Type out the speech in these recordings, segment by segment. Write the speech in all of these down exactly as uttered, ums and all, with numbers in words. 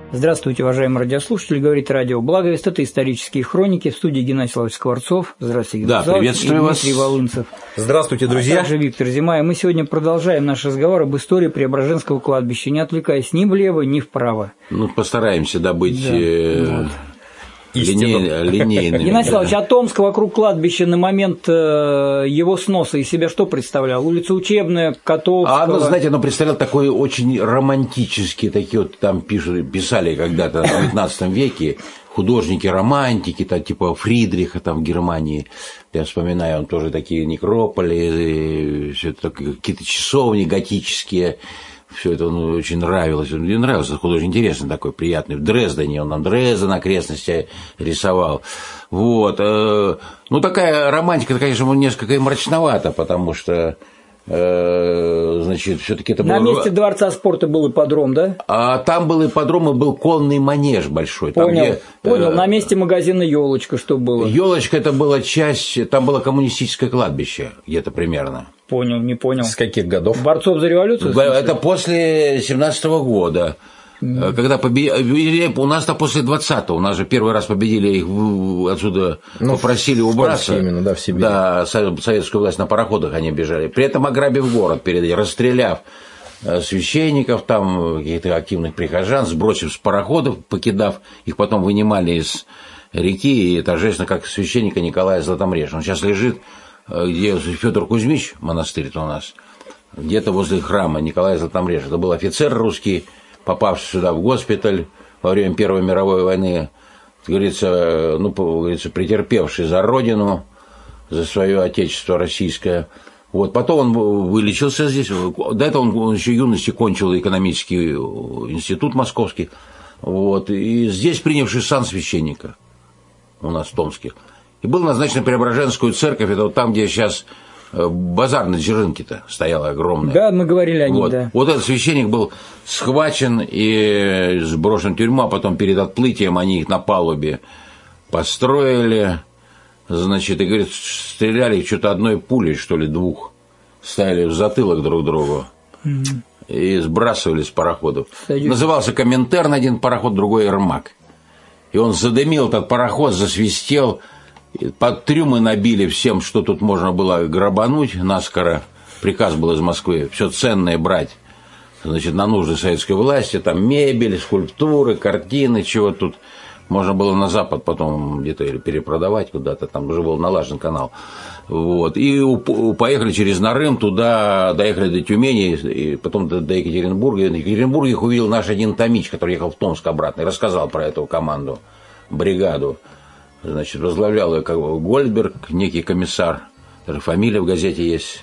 Здравствуйте, уважаемые радиослушатели, говорит радио «Благовест». Это исторические хроники. В студии Геннадий Славович Скворцов. Здравствуйте, Геннадий да, Славович. И Дмитрий вас. Волынцев. Здравствуйте, друзья. А также Виктор Зима. И мы сегодня продолжаем наш разговор об истории Преображенского кладбища, не отвлекаясь ни влево, ни вправо. Ну, постараемся добыть... Да. Э... Вот. Линейно, линейно. Геннадий Славович, а Томск вокруг кладбища на момент его сноса из себя что представлял? Улица Учебная, Котовского? А, ну, знаете, ну, представлял такой очень романтический, такие вот там пишут, писали когда-то в девятнадцатом веке художники-романтики, там, типа Фридриха там в Германии. Я вспоминаю, он тоже такие некрополи, все это, какие-то часовни готические. Все это ну, очень нравилось. Мне нравился художник, интересный такой, приятный. В Дрездене, он нам Дрезден окрестности рисовал. Вот. Ну, такая романтика, конечно, несколько и мрачновата, потому что, значит, все-таки это было... На месте Дворца спорта был ипподром, да? А там был ипподром, и был конный манеж большой. Там, понял, где... понял. На месте магазина «Елочка» что было? «Елочка» это была часть, там было коммунистическое кладбище где-то примерно. Понял, не понял. С каких годов? Борцов за революцию? Это после семнадцатого года. Mm. Когда победили, у нас-то после двадцатого, у нас же первый раз победили, их отсюда ну, попросили убраться. Именно, да, в Сибири. Да, советскую власть на пароходах они бежали. При этом ограбив город, перед расстреляв священников, там, каких-то активных прихожан, сбросив с пароходов, покидав, их потом вынимали из реки, и торжественно, как священника Николая Златомрежа. Он сейчас лежит, где Федор Кузьмич, монастырь-то у нас, где-то возле храма Николая Златомрежа. Это был офицер русский, попавший сюда в госпиталь во время Первой мировой войны, говорится, ну, говорится, претерпевший за родину, за свое отечество российское. Вот, потом он вылечился здесь. До этого он, он еще в юности кончил экономический институт московский. Вот, и здесь принявший сан священника у нас в Томске. И был назначен в Преображенскую церковь, это вот там, где сейчас базар на Дзержинке-то стоял огромный. Да, мы говорили о нем, вот. да. Вот этот священник был схвачен и сброшен в тюрьму, а потом перед отплытием они их на палубе построили, значит, и, говорит, стреляли что-то одной пулей, что ли, двух, ставили в затылок друг другу mm-hmm. и сбрасывали с пароходов. Союз. Назывался Коминтерн один пароход, другой Ермак. И он задымил этот пароход, засвистел, под трюмы набили всем, что тут можно было грабануть наскоро. Приказ был из Москвы, все ценное брать, значит, на нужды советской власти, там мебель, скульптуры, картины, чего тут можно было на Запад потом где-то или перепродавать куда-то, там уже был налажен канал. Вот. И поехали через Нарым туда, доехали до Тюмени, и потом до, до Екатеринбурга. В Екатеринбурге их увидел наш один Томич, который ехал в Томск обратно, и рассказал про эту команду, бригаду. Значит, возглавлял ее как бы Гольдберг, некий комиссар, даже фамилия в газете есть,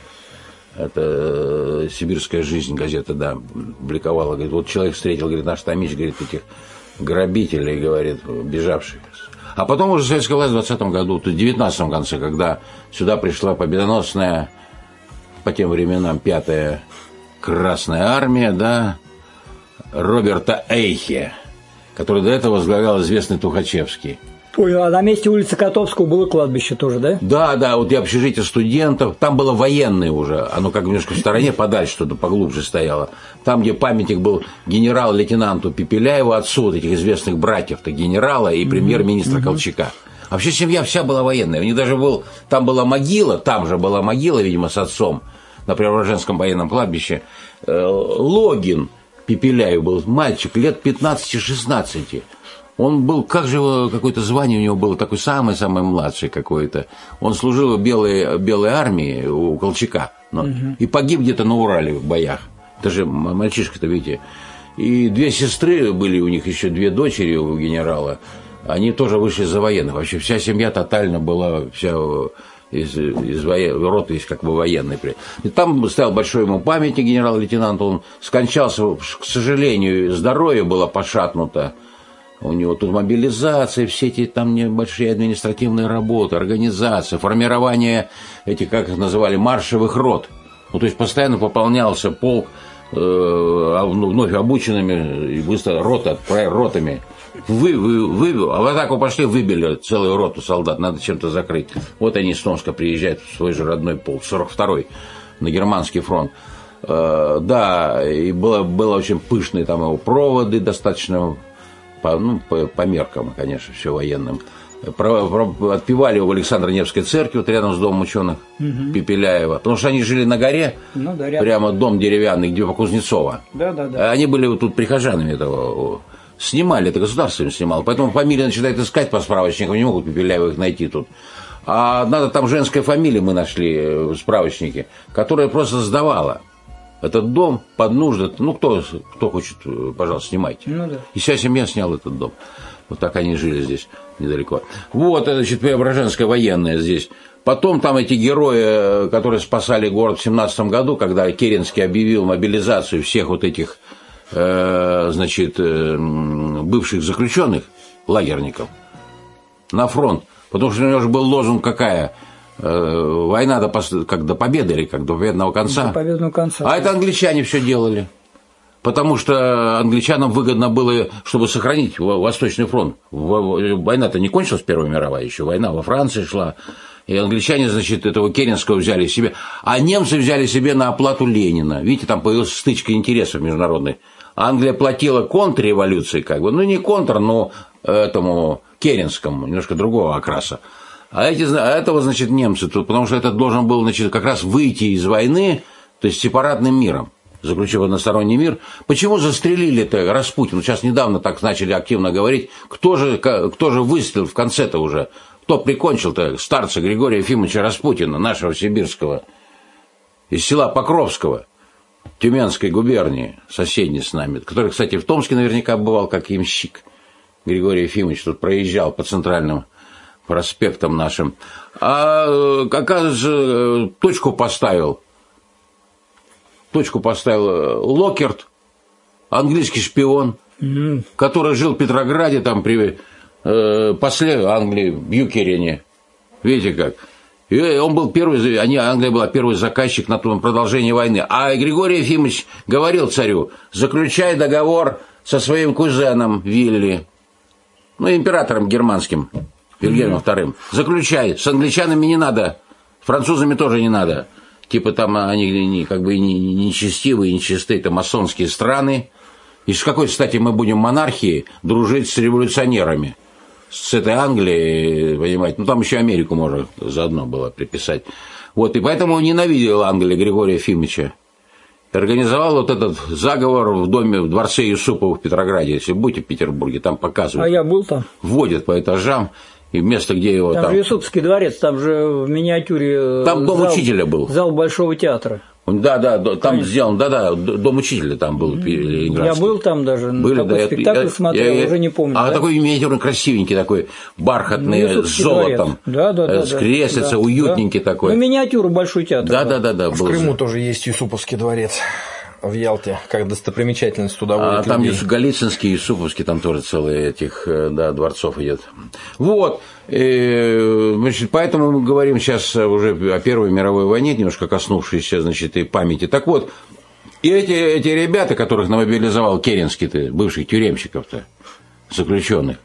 это «Сибирская жизнь» газета, да, публиковала, говорит, вот человек встретил, говорит, наш Томич, говорит, этих грабителей, говорит, бежавших. А потом уже советская власть в двадцатом году, то есть в девятнадцатом конце, когда сюда пришла победоносная, по тем временам, пятая Красная армия, да, Роберта Эйхе, который до этого возглавлял известный Тухачевский. Понял, а на месте улицы Котовского было кладбище тоже, да? Да, да, вот и общежитие студентов, там было военное уже, оно как немножко в стороне, подальше, что-то поглубже стояло. Там, где памятник был генерал-лейтенанту Пепеляеву, отцу вот этих известных братьев-то, генерала и премьер-министра mm-hmm. Колчака. Вообще семья вся была военная, у них даже был, там была могила, там же была могила, видимо, с отцом, на Преображенском военном кладбище. Логин Пепеляев был мальчик лет пятнадцати-шестнадцати. Он был, как же его, какое-то звание у него было, такой самый-самый младший какой-то. Он служил в белой, белой армии у Колчака. Но, угу. И погиб где-то на Урале в боях. Это же мальчишка-то, видите. И две сестры были у них, еще две дочери у генерала. Они тоже вышли за военных. Вообще вся семья тотально была, вся из, из воен... род есть как бы военный. И там стоял большой ему памятник генерал-лейтенанту. Он скончался, к сожалению, здоровье было пошатнуто. У него тут мобилизация, все эти там небольшие административные работы, организация, формирование этих, как их называли, маршевых рот. Ну, то есть постоянно пополнялся полк э, вновь обученными, и быстро рота, ротами. Вы, вы, вы, а в атаку пошли, выбили целую роту солдат, надо чем-то закрыть. Вот они из Томска приезжают в свой же родной полк, сорок второй, на германский фронт. Э, да, и было, было очень пышные там его проводы достаточно по, ну, по, по меркам, конечно, все военным. Про, про, отпевали в Александро-Невской церкви, вот рядом с домом ученых угу. Пепеляева, потому что они жили на горе, ну, да, прямо дом деревянный, где по Кузнецова. Да, да, да. Они были вот тут прихожанами этого, снимали, это государство им снимало, поэтому фамилия начинает искать по справочникам, не могут Пепеляевых найти тут. А надо там женская фамилия, мы нашли в справочнике, которая просто сдавала этот дом под нужды. Ну, кто, кто хочет, пожалуйста, снимайте. Ну, да. И вся семья сняла этот дом. Вот так они жили здесь недалеко. Вот, значит, Преображенская военная здесь. Потом там эти герои, которые спасали город в семнадцатом году, когда Керенский объявил мобилизацию всех вот этих, э, значит, э, бывших заключенных, лагерников, на фронт. Потому что у него же был лозунг какая? Э, война до, как до победы или как до победного конца. До победного конца. А это англичане все делали. Потому что англичанам выгодно было, чтобы сохранить Восточный фронт. Война-то не кончилась, Первая мировая еще, война во Франции шла. И англичане, значит, этого Керенского взяли себе. А немцы взяли себе на оплату Ленина. Видите, там появилась стычка интересов международных. Англия платила контрреволюции, как бы, ну не контр, но этому Керенскому, немножко другого окраса. А, эти, а этого, значит, немцы, потому что этот должен был, значит, как раз выйти из войны, то есть сепаратным миром, заключив односторонний мир. Почему застрелили-то Распутина? Сейчас недавно так начали активно говорить. Кто же, кто же выстрелил в конце-то уже? Кто прикончил-то старца Григория Ефимовича Распутина, нашего сибирского, из села Покровского, Тюменской губернии, соседней с нами, который, кстати, в Томске наверняка бывал как ямщик. Григорий Ефимович тут проезжал по центральным проспектам нашим. А, оказывается, точку поставил. Точку поставил Локерт, английский шпион, mm-hmm. который жил в Петрограде, там при э, после Англии, в Бьюкерене. Видите как? И он был первый, они, Англия была первый заказчик на продолжение войны. А Григорий Ефимович говорил царю: заключай договор со своим кузеном Вилли, ну, императором германским, Вильгельмом mm-hmm. вторым. Заключай, с англичанами не надо, с французами тоже не надо. Типа там они не, как бы нечестивые, нечистые, это масонские страны. И с какой, кстати, мы будем монархией дружить с революционерами? С этой Англией, понимаете? Ну, там еще Америку можно заодно было приписать. Вот, и поэтому он ненавидел Англию Григория Ефимовича. Организовал вот этот заговор в доме, в дворце Юсупова в Петрограде. Если будете в Петербурге, там показывают. А я был там. Вводят по этажам. И место, где его там... Там же Юсупский дворец, там же в миниатюре... Там дом зал, учителя был. Зал Большого театра. Да, да, там Конечно. сделан, да, да, дом учителя там был. Я был там даже, Были, такой да, спектакль я, смотрел, я, уже не помню. А да? такой миниатюрный, красивенький такой, бархатный, ну, с золотом, да, да, да, с креслица, да, уютненький да. такой. Ну, миниатюру Большой театр. Да, да, да, да. В Крыму тоже есть Юсуповский дворец. В Ялте, как достопримечательность туда водят А там людей. Голицынский, Юсуповский, там тоже целый этих, да, дворцов идет. Вот, и, значит, поэтому мы говорим сейчас уже о Первой мировой войне, немножко коснувшейся, значит, и памяти. Так вот, и эти, эти ребята, которых намобилизовал Керенский-то, бывших тюремщиков-то, заключенных,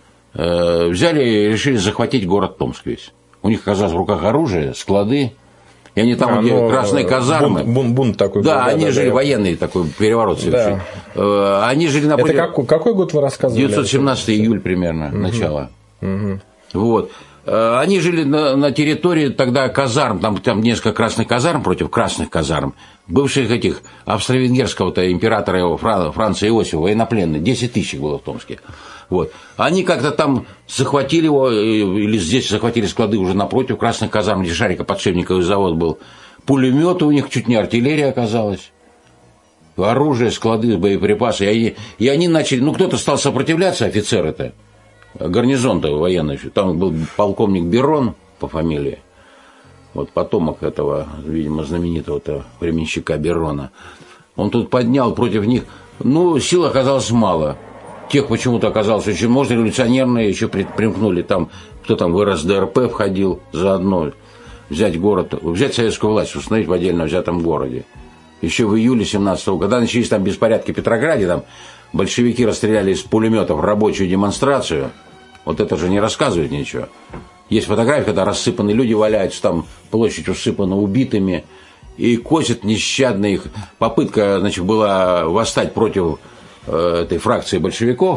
взяли и решили захватить город Томск весь. У них оказалось в руках оружие, склады. И они там, а, где ну, красные казармы. Бунт, бунт, бунт такой. Да, был, они да, жили, да, военные такой переворот совершили. Да. Они жили на... Это какой, какой год вы рассказывали? девятьсот семнадцатый июль примерно, угу. начало. Угу. Вот. Они жили на, на территории тогда казарм, там, там несколько красных казарм против красных казарм, бывших этих австро-венгерского-то императора его, Франца Иосифа, военнопленных, десять тысяч было в Томске. Вот. Они как-то там захватили его, или здесь захватили склады уже напротив красных казарм, где шарикоподшипниковый завод был. Пулеметы у них, чуть не артиллерия оказалась. Оружие, склады, боеприпасы. И они, и они начали, ну кто-то стал сопротивляться, офицеры-то, гарнизон-то военный. Там был полковник Берон по фамилии. Вот потомок этого, видимо, знаменитого-то временщика Берона. Он тут поднял против них, ну, сил оказалось мало. Тех почему-то оказалось очень, может, революционерные еще примкнули там, кто там в эр эс дэ эр пэ входил заодно, взять город, взять советскую власть, установить в отдельно взятом городе. Еще в июле семнадцатого года, когда начались там беспорядки в Петрограде, там большевики расстреляли из пулеметов рабочую демонстрацию, вот это же не рассказывает ничего. Есть фотографии, когда рассыпанные люди валяются, там площадь усыпана убитыми, и косят нещадно их. Попытка, значит, была восстать против этой фракции большевиков,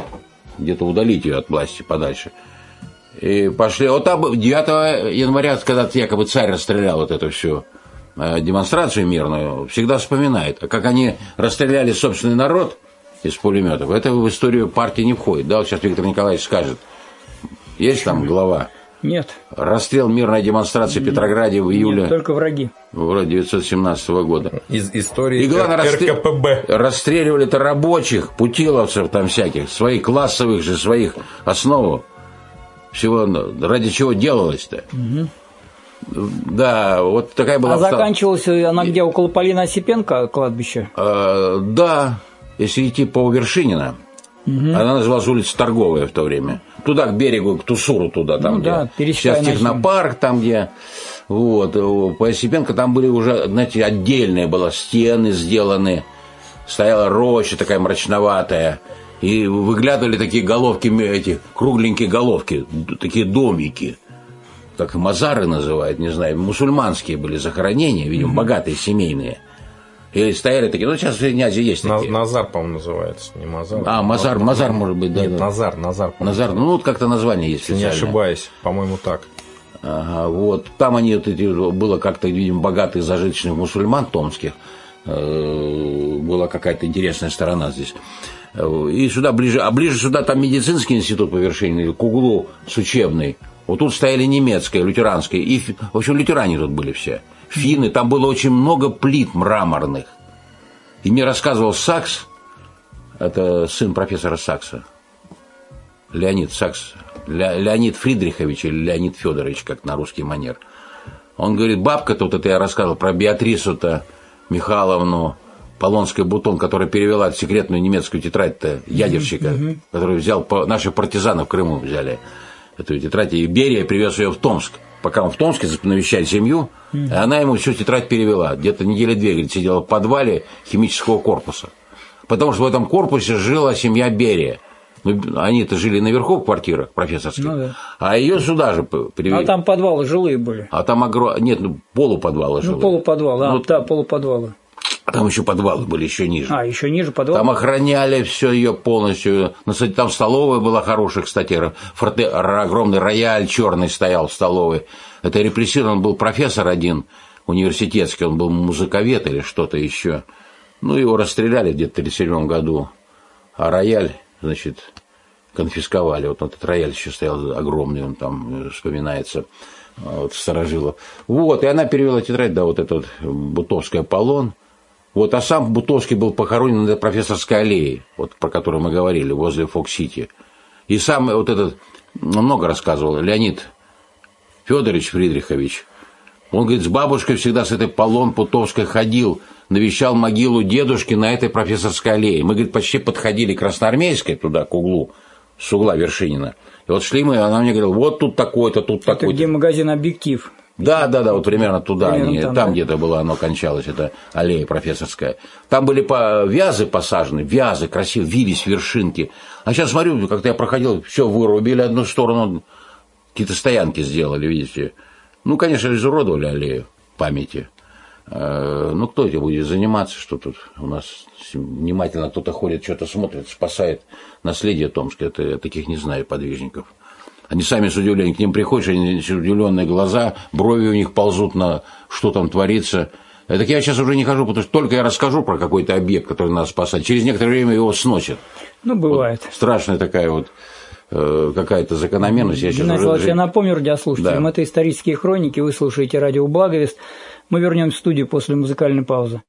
где-то удалить ее от власти подальше. И пошли. Вот там девятого января, когда якобы царь расстрелял вот эту всю демонстрацию мирную, всегда вспоминает. А как они расстреляли собственный народ из пулеметов, это в историю партии не входит. Да, вот сейчас Виктор Николаевич скажет. Есть там глава? Нет. Расстрел мирной демонстрации в Петрограде в июле. Нет, только враги. Вроде девятьсот семнадцатого года. Из истории И главное, эр ка пэ бэ. Расстреливали-то рабочих, путиловцев там всяких, своих классовых же, своих основу. Всего ради чего делалось-то. Угу. Да, вот такая была... А заканчивалась она где, около Полина Осипенко кладбище? А, да, если идти по Вершинина. Угу. Она называлась улица Торговая в то время. Туда, к берегу, к Тусуру туда, там, ну, где да, сейчас технопарк, там, где... Вот, по Осипенко там были уже, знаете, отдельные было, стены сделаны, стояла роща такая мрачноватая, и выглядывали такие головки, эти кругленькие головки, такие домики, как мазары называют, не знаю, мусульманские были захоронения, видимо, mm-hmm. богатые, семейные. И стояли такие, ну, сейчас в Князе есть такие. Назар, по-моему, называется, не Мазар. А, Мазар, Мазар, может быть, да. Нет, да. Назар, Назар. Назар, ну, вот как-то название есть специальное. Не ошибаюсь, по-моему, так. Ага, вот. Там они, вот эти, было как-то, видимо, богатых зажиточных мусульман томских. Была какая-то интересная сторона здесь. И сюда ближе, а ближе сюда там медицинский институт по Вершине, к углу с учебной. Вот тут стояли немецкая, лютеранская. И, в общем, лютеране тут были все. Финны, там было очень много плит мраморных. И мне рассказывал Сакс, это сын профессора Сакса, Леонид Сакс, Ле, Леонид Фридрихович или Леонид Федорович, как на русский манер. Он говорит, бабка-то, вот это я рассказывал про Беатрису-то Михайловну Полонская-Бутон, которая перевела секретную немецкую тетрадь-то ядерщика, mm-hmm. который взял, наши партизаны в Крыму взяли эту тетрадь, и Берия привез ее в Томск. Пока он в Томске навещал семью, mm-hmm. она ему всю тетрадь перевела. Где-то недели две, говорит, сидела в подвале химического корпуса. Потому что в этом корпусе жила семья Берия. Ну, они-то жили наверху в квартирах профессорских, ну, да. А ее сюда же привели. А там подвалы жилые были. А там огром... Нет, ну, полуподвалы жилые. Ну, полуподвалы, а, ну, да, полуподвалы. Там еще подвалы были, еще ниже. А, еще ниже подвалы? Там охраняли все ее полностью. Там столовая была хорошая, кстати. Форте... Огромный рояль черный стоял в столовой. Это репрессирован был профессор один университетский. Он был музыковед или что-то еще. Ну, его расстреляли где-то в тысяча девятьсот тридцать седьмом году. А рояль, значит, конфисковали. Вот этот рояль еще стоял огромный, он там вспоминается. Вот, Старожилов. Вот, и она перевела тетрадь, да, вот этот Бутовский Аполлон. Вот, а сам Бутовский был похоронен на профессорской аллее, вот, про которую мы говорили, возле Фокс-Сити. И сам вот этот, много рассказывал, Леонид Федорович Фридрихович. Он, говорит, с бабушкой всегда с этой Полон Бутовской ходил, навещал могилу дедушки на этой профессорской аллее. Мы, говорит, почти подходили к Красноармейской, туда, к углу, с угла Вершинина. И вот шли мы, она мне говорила, вот тут такой-то, тут такой-то. Это где магазин «Объектив». Да, да, да, вот примерно туда, примерно они, там, там да? где-то было, оно кончалось, это аллея профессорская. Там были по, вязы посажены, вязы красивые, вились вершинки. А сейчас смотрю, как-то я проходил, все вырубили одну сторону, какие-то стоянки сделали, видите. Ну, конечно, изуродовали аллею памяти. Ну, кто этим будет заниматься, что тут у нас внимательно кто-то ходит, что-то смотрит, спасает наследие Томска. Это, я таких не знаю подвижников. Они сами с удивлением, к ним приходишь, они удивленные глаза, брови у них ползут на что там творится. Так я сейчас уже не хожу, потому что только я расскажу про какой-то объект, который надо спасать, через некоторое время его сносят. Ну, бывает. Вот страшная такая вот э, какая-то закономерность. Я, сейчас Геннадий уже... Иванович, я напомню радиослушателям, да. Это «Исторические хроники», вы слушаете радио «Благовест». Мы вернемся в студию после музыкальной паузы.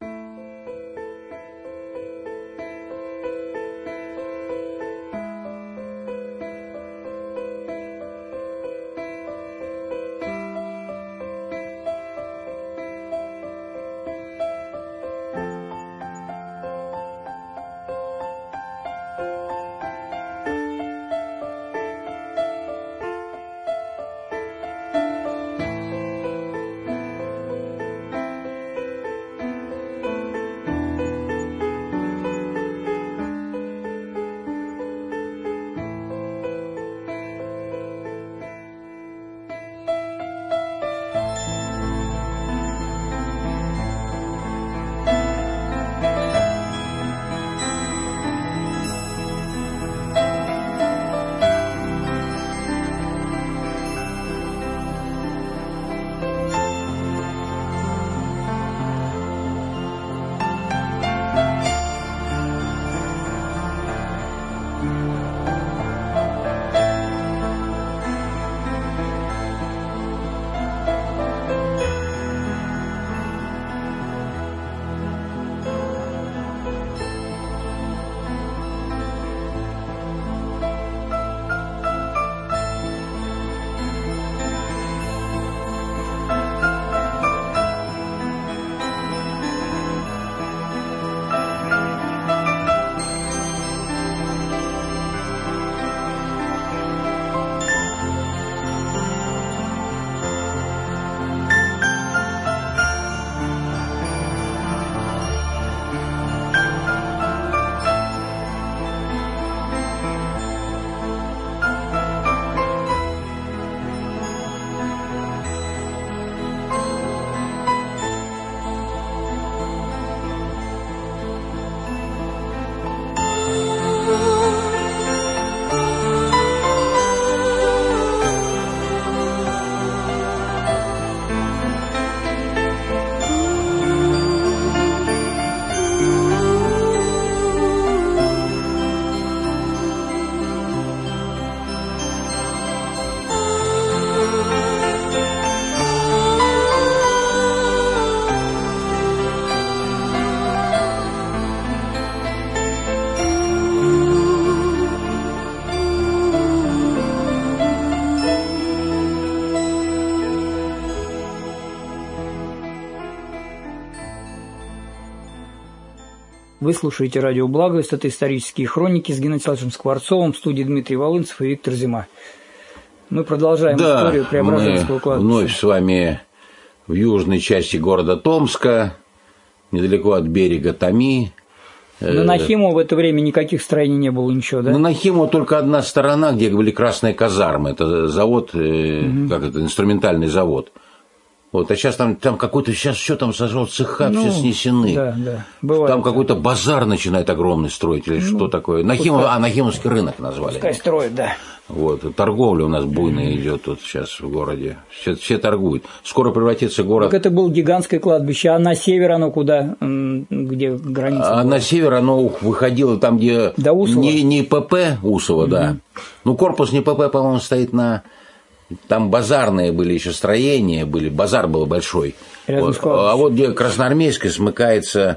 Вы слушаете радио «Благовест». Это исторические хроники с Геннадием Александровичем Скворцовым, в студии Дмитрий Волынцев и Виктор Зима. Мы продолжаем да, историю Преображенского кладбища. Вновь с вами в южной части города Томска, недалеко от берега Томи. На Нахимово в это время никаких строений не было, ничего, да? На Нахимово только одна сторона, где были красные казармы. Это завод, угу. как это, инструментальный завод. Вот, а сейчас там, там какой-то, сейчас что там сожрал, цеха, ну, все снесены. Да, да, бывает. Там какой-то базар начинает огромный строить, или ну, что такое. Нахимов, а, Нахимовский рынок назвали. Пускай строят, да. Вот, торговля у нас буйная идет тут сейчас в городе. Все, все торгуют. Скоро превратится город. Так это было гигантское кладбище, а на север оно куда? Где граница? А была? На север оно выходило там, где до Усова? Не, не ПП Усова, угу. да. Ну, корпус не ПП, по-моему, стоит на. Там базарные были еще строения, были, базар был большой. Вот. А вот где Красноармейская смыкается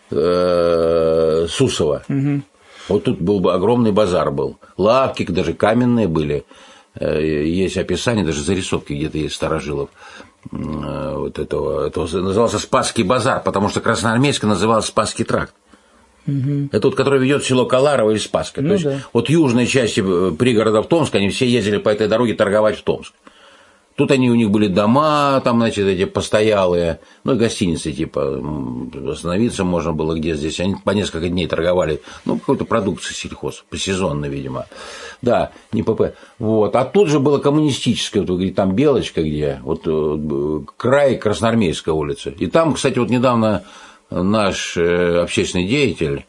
э, Сусово. Угу. Вот тут был огромный базар был. Лавки даже каменные были. Есть описание, даже зарисовки где-то есть старожилов. Вот этого, этого назывался Спасский базар, потому что Красноармейская называлась Спасский тракт. Угу. Это тот, который ведет в село Каларово и Спасска. Ну, То есть, да. вот южные части пригородов Томска, они все ездили по этой дороге торговать в Томск. Тут они, у них были дома, там, значит, эти постоялые, ну, и гостиницы, типа, остановиться можно было где здесь. Они по несколько дней торговали, ну, какой-то продукцией сельхоз, посезонно, видимо. Да, не ПП. Вот. А тут же было коммунистическое, вот вы говорите, там Белочка где, вот край Красноармейская улица. И там, кстати, вот недавно наш общественный деятель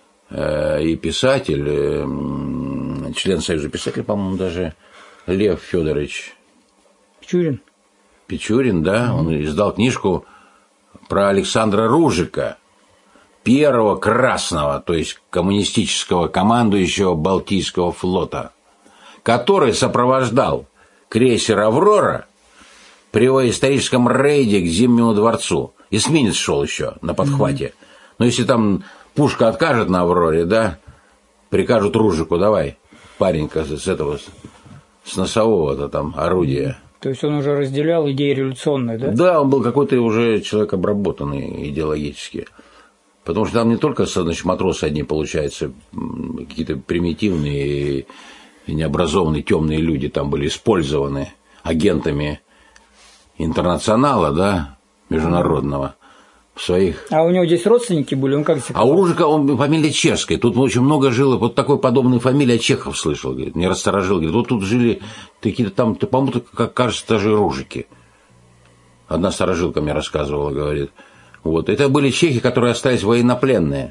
и писатель, член Союза писателей, по-моему, даже Лев Федорович Печурин. Печурин, да, mm-hmm. он издал книжку про Александра Ружика, первого красного, то есть коммунистического командующего Балтийского флота, который сопровождал крейсер «Аврора» при его историческом рейде к Зимнему дворцу. Эсминец шел еще на подхвате. Mm-hmm. Но если там пушка откажет на «Авроре», да, прикажут Ружику, давай, паренька с этого, с носового-то там орудия. То есть он уже разделял идеи революционные, да? Да, он был какой-то уже человек обработанный идеологически. Потому что там не только, значит, матросы одни, получается, какие-то примитивные и необразованные темные люди там были использованы агентами интернационала, да, международного, в своих... А у него здесь родственники были? Он как а у Ружика, он фамилия чешская, тут очень много жило, вот такой подобной фамилии, Чехов слышал, говорит, мне рассторожил, говорит, вот тут жили какие-то там, по-моему, как кажется, даже Ружики. Одна сторожилка мне рассказывала, говорит. Вот, это были чехи, которые остались военнопленные.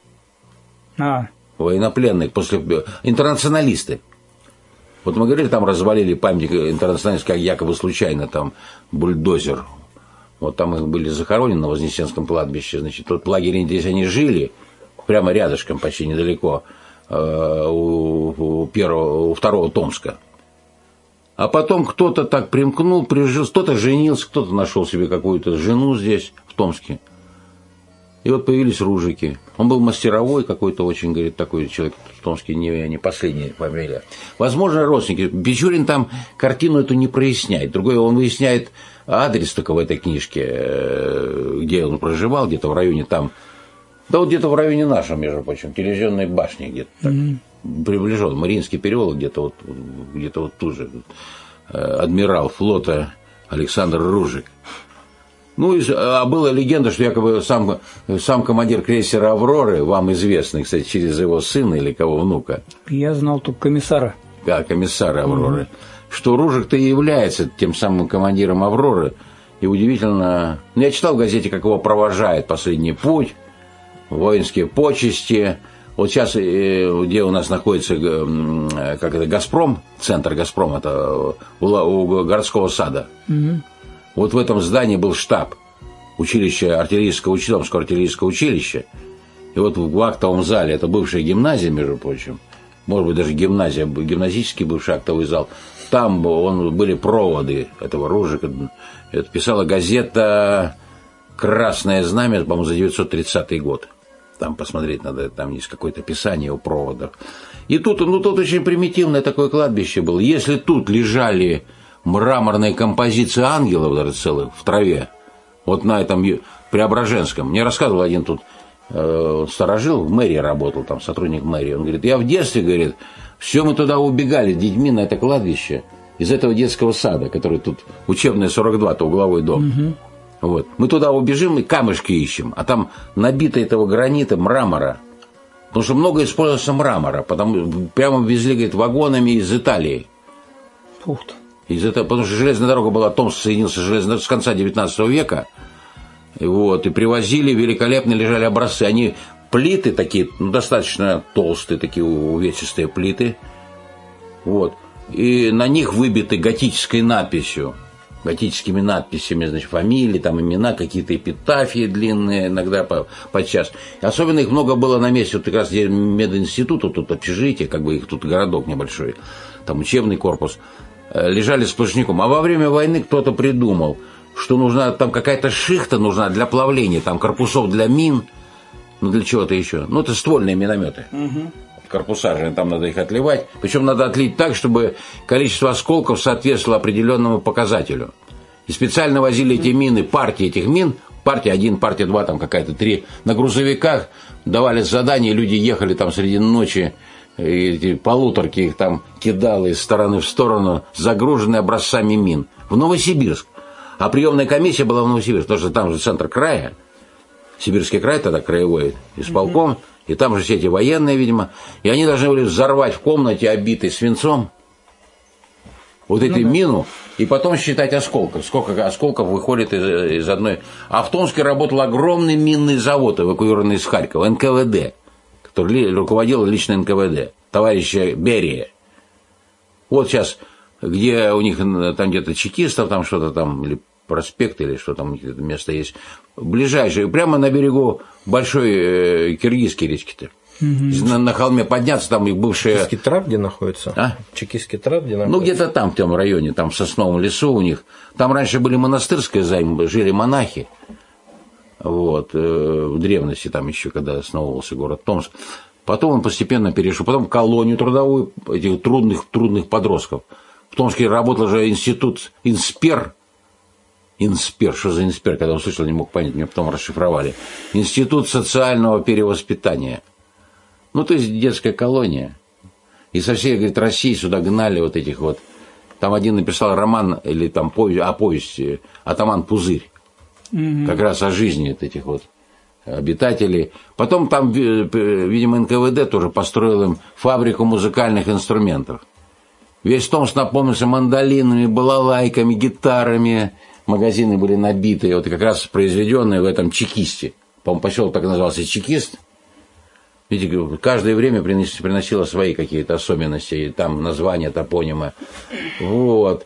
А. Военнопленные, после... интернационалисты. Вот мы говорили, там развалили памятник интернационалистов, как якобы случайно, там, бульдозер. Вот там их были захоронены на Вознесенском кладбище. Значит, вот в лагере, здесь они жили, прямо рядышком, почти недалеко, у, у, первого, у второго Томска. А потом кто-то так примкнул, прижился, кто-то женился, кто-то нашел себе какую-то жену здесь, в Томске. И вот появились Ружики. Он был мастеровой какой-то очень, говорит, такой человек в Томске, не, не последняя фамилия. Возможно, родственники. Печурин там картину эту не проясняет. Другой, он выясняет адрес только в этой книжке, где он проживал, где-то в районе там. Да вот где-то в районе нашем, между прочим, телевизионной башни где-то так. Mm-hmm. Приближен. Мариинский переулок где-то вот, где-то вот тут же. Адмирал флота Александр Ружик. Ну, а была легенда, что якобы сам, сам командир крейсера «Авроры», вам известный, кстати, через его сына или кого, внука. Я знал только комиссара. Да, комиссара «Авроры». Mm-hmm. Что Ружик-то и является тем самым командиром «Авроры». И удивительно... Ну, я читал в газете, как его провожает «Последний путь», воинские почести. Вот сейчас, где у нас находится, как это, «Газпром», центр «Газпром», это у городского сада. Mm-hmm. Вот в этом здании был штаб училища артиллерийского училища, Томского артиллерийского училища. И вот в актовом зале, это бывшая гимназия, между прочим, может быть, даже гимназия, гимназический бывший актовый зал, там он, были проводы этого Ружика. Это писала газета «Красное знамя», по-моему, за девятьсот тридцатый год. Там посмотреть надо, там есть какое-то описание о проводах. И тут, ну, тут очень примитивное такое кладбище было. Если тут лежали мраморные композиции ангелов даже целых в траве, вот на этом Преображенском. Мне рассказывал один тут э, сторожил, в мэрии работал, там, сотрудник мэрии. Он говорит, я в детстве, говорит, все мы туда убегали с детьми на это кладбище из этого детского сада, который тут учебная сорок два, то угловой дом. Угу. Вот. Мы туда убежим и камешки ищем, а там набито этого гранита, мрамора. Потому что много использовался мрамора, потому прямо везли, говорит, вагонами из Италии. Ух ты. Из этого, потому что железная дорога была, Томск соединился с, железной, с конца девятнадцатого века. И, вот, и привозили, великолепно лежали образцы. Они плиты такие, ну, достаточно толстые, такие увесистые плиты. Вот. И на них выбиты готической надписью. Готическими надписями, значит, фамилии, там имена, какие-то эпитафии длинные, иногда по, подчас. И особенно их много было на месте, вот как раз где мединститута, тут общежитие, как бы их тут городок небольшой, там учебный корпус, лежали сплошняком. А во время войны кто-то придумал, что нужна там какая-то шихта нужна для плавления, там корпусов для мин, ну для чего-то еще. Ну, это ствольные минометы. Угу. Корпуса же, там надо их отливать. Причем надо отлить так, чтобы количество осколков соответствовало определенному показателю. И специально возили эти мины, партии этих мин, партия один, партия два, там какая-то три, на грузовиках давали задания, люди ехали там среди ночи, и эти полуторки их там кидало из стороны в сторону, загруженные образцами мин. В Новосибирск. А приемная комиссия была в Новосибирске, потому что там же центр края, Сибирский край тогда краевой, исполком. И там же все эти военные, видимо. И они должны были взорвать в комнате, обитой свинцом, вот эту ну, да. мину, и потом считать осколков. Сколько осколков выходит из, из одной. А в Томске работал огромный минный завод, эвакуированный из Харькова, эн ка вэ дэ, который руководил лично эн ка вэ дэ, товарища Берия. Вот сейчас, где у них там где-то чекистов, там что-то там, или проспект, или что там, где-то место есть, ближайшее, прямо на берегу большой э, киргизской речки-то. Угу. На, на холме подняться, там и бывшие... Чекистский тракт где находится? А? Чекистский тракт где находится? Ну, где-то там, в том районе, там в Сосновом лесу у них. Там раньше были монастырские займы, жили монахи. Вот, э, в древности, там еще, когда основывался город Томск. Потом он постепенно перешел, потом колонию трудовую, этих трудных, трудных подростков. В Томске работал же институт Инспер. Инспер, что за инспер, когда услышал, не мог понять, меня потом расшифровали. Институт социального перевоспитания. Ну, то есть детская колония. И со всей, говорит, России сюда гнали вот этих вот. Там один написал роман, или там повесть, а повесть «Атаман Пузырь». Mm-hmm. Как раз о жизни вот этих вот обитателей. Потом там, видимо, эн ка вэ дэ тоже построил им фабрику музыкальных инструментов. Весь Томск наполнился мандолинами, балалайками, гитарами. Магазины были набиты, вот как раз произведенные в этом чекисте. По-моему, поселок так назывался Чекист. Видите, каждое время приносило свои какие-то особенности, и там названия, топонимы. Вот.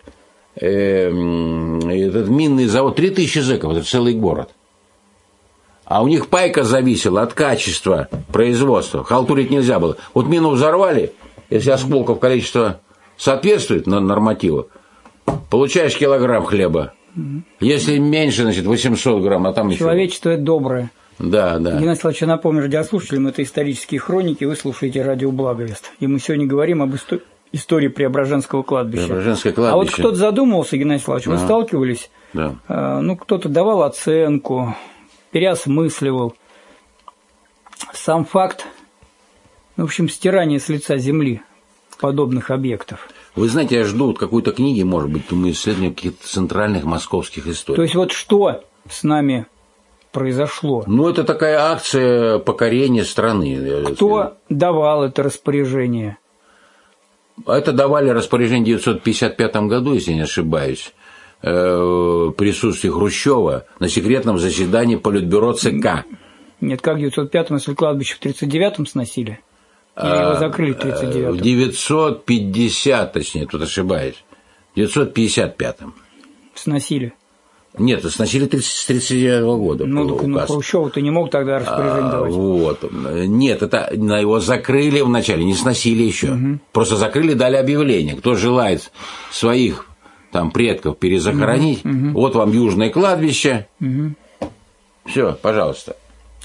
Этот минный завод, три тысячи зэков, это целый город. А у них пайка зависела от качества производства. Халтурить нельзя было. Вот мину взорвали, если осколков количество соответствует нормативу, получаешь килограмм хлеба. Если меньше, значит, восемьсот грамм, а там еще... Человечество – это доброе. Да, да. Геннадий Славович, я напомню радиослушателям, это исторические хроники, вы слушаете радио «Благовест». И мы сегодня говорим об истории, истории Преображенского кладбища. Преображенское кладбище. А вот кто-то задумывался, Геннадий Славович, вы а, сталкивались? Да. А, ну, кто-то давал оценку, переосмысливал. Сам факт, в общем, стирания с лица земли подобных объектов. Вы знаете, я жду вот какой-то книги, может быть, мы исследуем каких-то центральных московских историй. То есть, вот что с нами произошло? Ну, это такая акция покорения страны. Кто давал это распоряжение? Это давали распоряжение в девятьсот пятьдесят пятом году, если не ошибаюсь, в присутствии Хрущева на секретном заседании Политбюро ЦК. Нет, как в девятьсот пятом, если кладбище в тридцать девятом сносили? Или его закрыли в тридцать девятом? В девятьсот пятидесятом, точнее, тут ошибаюсь. В девятьсот пятьдесят пятом. Сносили? Нет, сносили с тридцать девятого года. Ну, так, ну Хрущев-то не мог тогда распоряжение давать. Вот. Нет, это его закрыли вначале, не сносили еще. Угу. Просто закрыли, дали объявление. Кто желает своих там предков перезахоронить, угу. вот вам южное кладбище. Угу. Все, пожалуйста.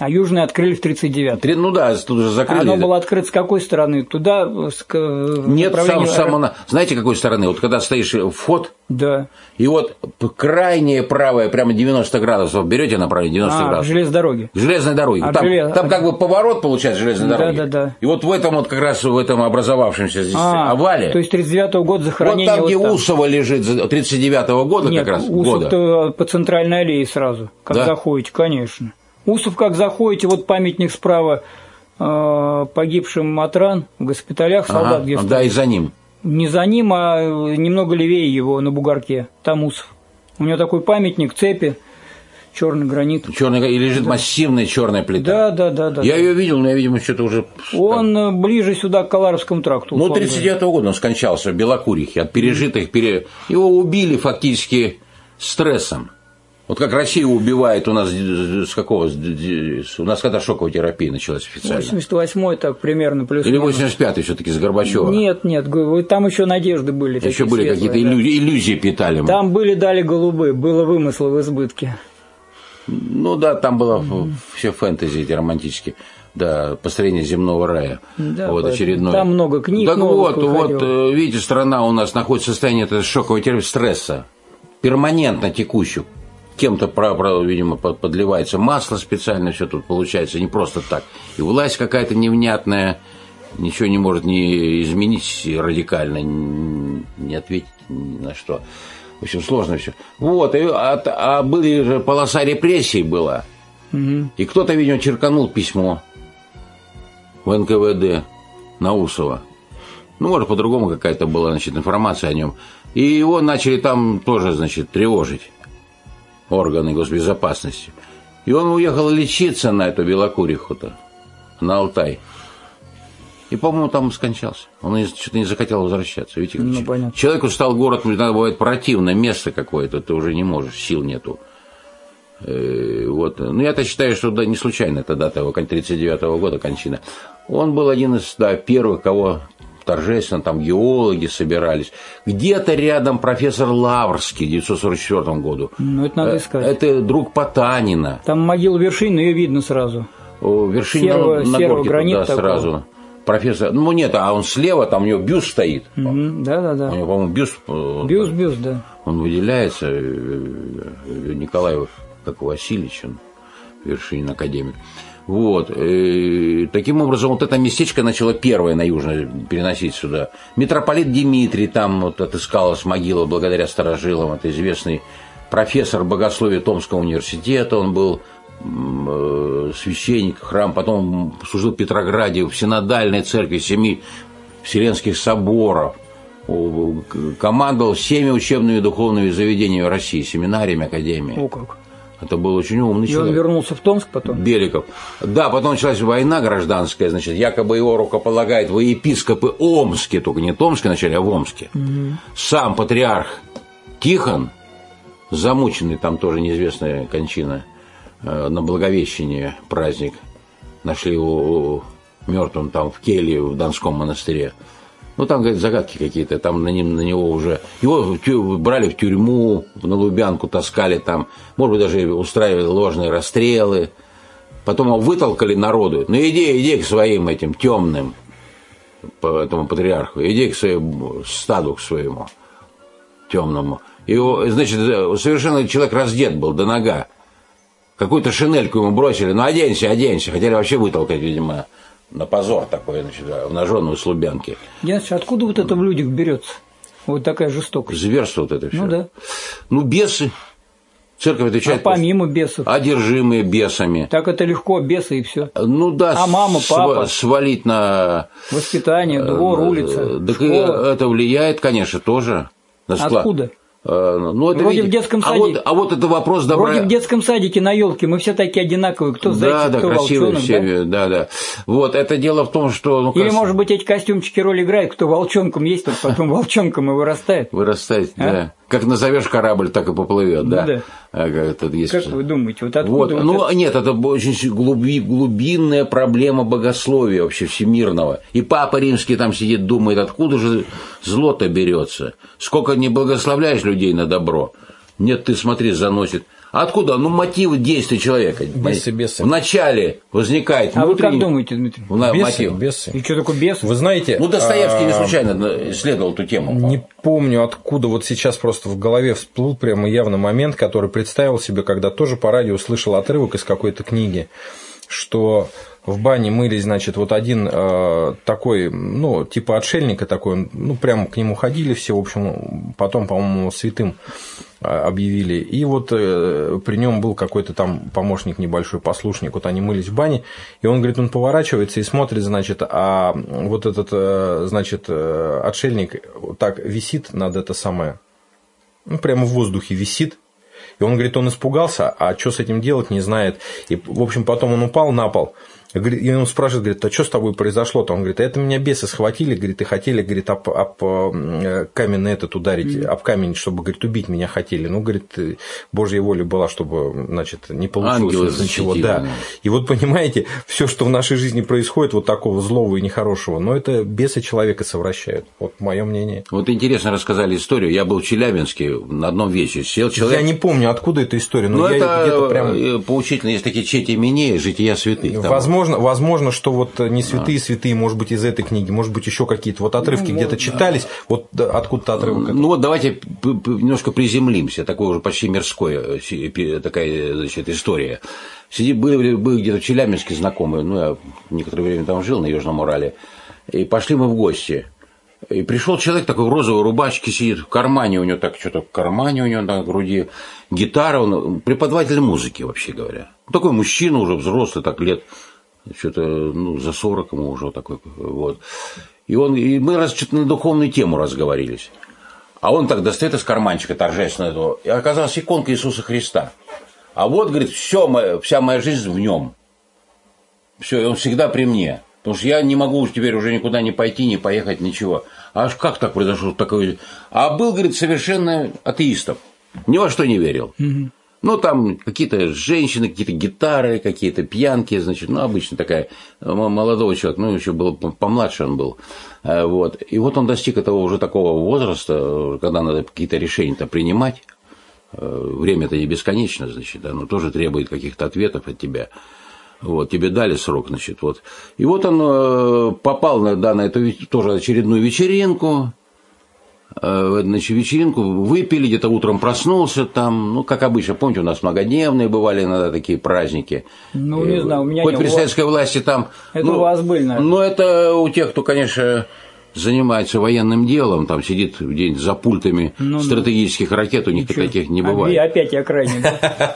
А южный открыли в тридцать девятом. Ну да, тут уже закрыли. Оно было открыто с какой стороны? Туда? С, Нет, сам, сам, знаете, какой стороны? Вот когда стоишь вход, да. И вот крайнее правое, прямо девяносто градусов, берете направление девяносто а, градусов. железной дороги. К железной дороге. Там, желез... там как бы поворот получается железной да, дороги. Да, да, да. И вот в этом вот как раз в этом образовавшемся здесь а, овале. То есть тридцать девятого года захоронение. Вот там, вот где там. Усово лежит, тридцать девятого года Нет, как раз. Усов-то по центральной аллее сразу, как да? заходите, конечно. Усов, как заходите, вот памятник справа э, погибшим Матран в госпиталях, солдат ага, где да, стоит. И за ним. Не за ним, а немного левее его, на бугорке, там Усов. У него такой памятник, цепи, черный гранит. Черный, и лежит да. массивная черная плита. Да, да, да. да Я да. ее видел, но я, видимо, что-то уже... Он там... ближе сюда, к Каларовскому тракту. Ну, тридцать девятого года он скончался в Белокурихе от пережитых... Пере... Его убили фактически стрессом. Вот как Россия убивает у нас с какого? У нас когда шоковая терапия началась официально? восемьдесят восьмой так примерно плюс. Или восемьдесят пятый все-таки с Горбачева? Нет, нет, там еще надежды были. Еще были какие-то да. иллюзии, иллюзии питали. Мы. Там были дали голубые, было вымысла в избытке. Ну да, там было mm-hmm. все фэнтези эти романтические. Да, построение земного рая. Да, вот очередное. Там много книг. Так вот, выходило. вот, видите, страна у нас находится в состоянии этого шоковой терапии, стресса, перманентно текущего. Кем-то, видимо, подливается масло специально, все тут получается не просто так. И власть какая-то невнятная, ничего не может не изменить радикально, не ответить ни на что. В общем, сложно все. Вот, и, а, а были же полоса репрессий была. Угу. И кто-то, видимо, черканул письмо в эн ка вэ дэ на Усова. Ну, может, по-другому какая-то была, значит, информация о нем. И его начали там тоже, значит, тревожить. Органы госбезопасности. И он уехал лечиться на эту Белокуриху-то, на Алтай. И, по-моему, там скончался. Он что-то не захотел возвращаться. Видите, ну, понятно. Человеку стал город, иногда бывает противное место какое-то, ты уже не можешь, сил нету. Э, вот. Ну, я-то считаю, что да, не случайно эта дата его тридцать девятого года кончина. Он был один из да, первых, кого... торжественно, там геологи собирались. Где-то рядом профессор Лаврский в тысяча девятьсот сорок четвёртом году. Ну, это надо искать. Это друг Потанина. Там могила Вершинина, ее видно сразу. О, Вершинина серого, на, на горке туда сразу. Профессор, ну нет, а он слева, там у него бюст стоит. Mm-hmm. Да, да, да. У него, по-моему, бюст. Бюст, бюст, да. Он выделяется. Николай, как Васильевич, он Вершинин академик. Вот. И таким образом, вот это местечко начало первое на Южное переносить сюда. Митрополит Дмитрий там вот отыскалась могила благодаря старожилам. Это известный профессор богословия Томского университета. Он был э, священник, храм. Потом служил в Петрограде в синодальной церкви семи Вселенских соборов. Командовал всеми учебными и духовными заведениями России, семинариями, академиями. О, как. Это был очень умный и человек. И он вернулся в Томск потом? Беликов. Да, потом началась война гражданская, значит, якобы его рукополагает во епископы Омске, только не Томске вначале, а в Омске. Угу. Сам патриарх Тихон, замученный, там тоже неизвестная кончина, на Благовещение праздник, нашли его мертвым там в келье в Донском монастыре. Ну, там, говорят, загадки какие-то, там на, ним, на него уже... Его брали в тюрьму, на Лубянку таскали там, может быть, даже устраивали ложные расстрелы. Потом его вытолкали народу. Ну, иди, иди к своим этим темным, по этому патриарху, иди к своему стаду, к своему темному. И, значит, совершенно человек раздет был до нога. Какую-то шинельку ему бросили, ну, оденься, оденься. Хотели вообще вытолкать, видимо... На позор такой, значит, обнаженную с Лубянки. Ясно, откуда вот это в людях берется? Вот такая жестокость. Зверство вот это все. Ну да. Ну, бесы. Церковь отвечает. А помимо бесов? Одержимые бесами. Так это легко, бесы и все. Ну да. А мама, папа? Свалить на... Воспитание, двор, улица, так школа. Это влияет, конечно, тоже. На склад. Откуда? Ну, это вроде видите, в детском а садике. Вот, а вот это вопрос добра. Вроде в детском садике на елке мы все такие одинаковые. Кто зайчик, да, да, кто красивые волчонок. Все, да? да, да. Вот, это дело в том, что... Ну, или, как... может быть, эти костюмчики роль играют, кто волчонком есть, тот потом волчонком и вырастает. Вырастает, а? Да. Как назовешь корабль, так и поплывет, ну, да. да. А, как, это есть... как вы думаете, вот откуда... Вот. Вот ну, это... нет, это очень глуби, глубинная проблема богословия вообще всемирного. И Папа Римский там сидит, думает, откуда же зло-то берется. Сколько не благословляешь людей на добро. Нет, ты смотри, заносит. Откуда? Ну, мотивы действия человека. Бесы, бесы. Вначале возникает а внутренний... А вы как думаете, Дмитрий? Бесы, мотив. бесы. И что такое бес? Вы знаете... Ну, Достоевский не а... случайно исследовал эту тему. Не помню, откуда вот сейчас просто в голове всплыл прямо явно момент, который представил себе, когда тоже по радио услышал отрывок из какой-то книги, что... В бане мылись, значит, вот один э, такой, ну, типа отшельника такой, ну, прямо к нему ходили все, в общем, потом, по-моему, святым объявили. И вот э, при нем был какой-то там помощник небольшой, послушник, вот они мылись в бане, и он, говорит, он поворачивается и смотрит, значит, а вот этот, э, значит, э, отшельник так висит над это самое, ну, прямо в воздухе висит. И он, говорит, он испугался, а что с этим делать, не знает. И, в общем, потом он упал на пол. И он спрашивает, говорит, а что с тобой произошло-то? Он говорит, это меня бесы схватили, говорит, и хотели, говорит, об, об камень этот ударить, mm-hmm. об камень, чтобы, говорит, убить меня хотели. Ну, говорит, Божья воля была, чтобы, значит, не получилось ничего. Да. И вот, понимаете, все, что в нашей жизни происходит, вот такого злого и нехорошего, но это бесы человека совращают. Вот мое мнение. Вот интересно рассказали историю. Я был в Челябинске на одном вечере. Сел человек... Я не помню, откуда эта история, но, но я это где-то прям... поучительно, есть такие чети Минея, жития святых. Возможно, Возможно, возможно, что вот не святые, да. святые, может быть, из этой книги, может быть, еще какие-то вот отрывки ну, где-то да. читались, вот откуда-то отрывок. Ну вот давайте немножко приземлимся, такое уже почти мирское, такая, значит, история. Сиди, были, были где-то в Челябинске знакомые, ну, я некоторое время там жил, на Южном Урале, и пошли мы в гости. И пришел человек такой в розовой рубашке, сидит, в кармане у него так, что-то в кармане у него на груди, гитара, он преподаватель музыки, вообще говоря. Такой мужчина уже взрослый, так лет... Что-то, ну, за сорок ему уже такой, вот. И, он, и мы раз что-то на духовную тему разговорились. А он так достает из карманчика торжественно этого, и оказалась иконка Иисуса Христа. А вот, говорит, все, моя, вся моя жизнь в нем. Все, и он всегда при мне. Потому что я не могу теперь уже никуда не пойти, не поехать, ничего. А как так произошло такое? А был, говорит, совершенно атеистом. Ни во что не верил. Mm-hmm. Ну, там какие-то женщины, какие-то гитары, какие-то пьянки, значит, ну, обычно такая, молодого человека, ну, еще был, помладше он был, вот. И вот он достиг этого уже такого возраста, когда надо какие-то решения-то принимать, время-то не бесконечно, значит, оно тоже требует каких-то ответов от тебя, вот, тебе дали срок, значит, вот. И вот он попал на, да, на эту тоже очередную вечеринку, значит, вечеринку выпили, где-то утром проснулся там, ну, как обычно, помните, у нас многодневные бывали иногда такие праздники. Ну, не знаю, у меня хоть не при советской власти там... Это ну, у вас были, наверное. Ну, это у тех, кто, конечно, занимается военным делом, там сидит где-нибудь за пультами ну, стратегических ракет, у них ничего. Таких не бывает. И опять я крайне, да?